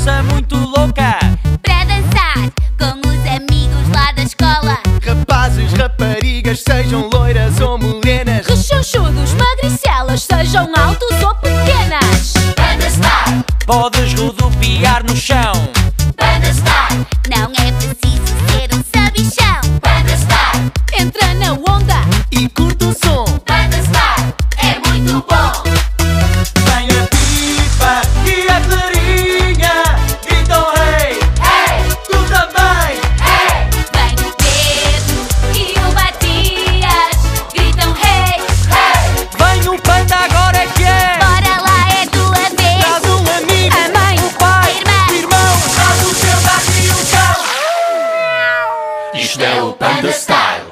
dança muito louca para dançar com os amigos lá da escola. Rapazes, raparigas, sejam loiras ou morenas, Rechonchudos, magricelas, sejam altos ou pequenas. Banda Style, podes rodopiar no chão. Banda Style, não é preciso ser um sabichão. Banda Style, entra na onda e curta o som. Banda Style, é muito bom. Vem a pipa e a clarinha, gritam hey, Hey, tu também. hey. Vem o Pedro e o Matias, gritam hey, hey. Vem o panda, agora é que é. Bora lá, é tua vez. Traz um amigo, A mãe, O pai, a o irmã. irmão, traz o teu gato e o cão. Isto é o Banda Style.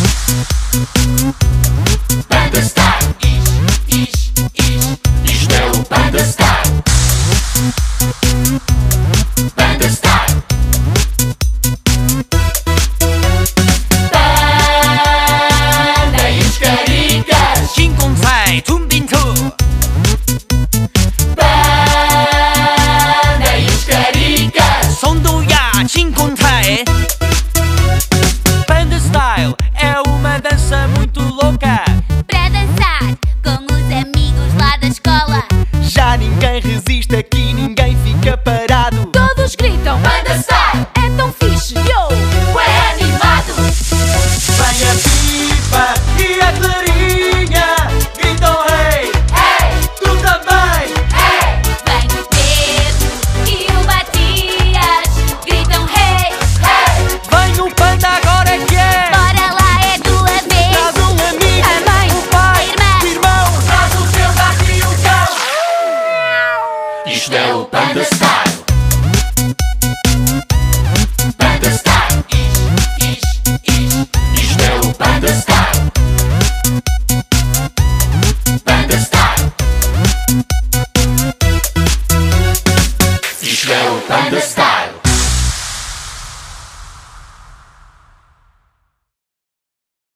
Banda Style. Isto é o Banda Style. Banda Style. Banda e os caricas. Chinconzai, tumbintu. Banda e os caricas. Sondoya, Chinconzai. Banda Style é uma dança muito louca. Para dançar com os amigos lá da escola. já ninguém resiste aqui, ninguém fica parado. Todos gritam Banda Style. É tão fixe, yo!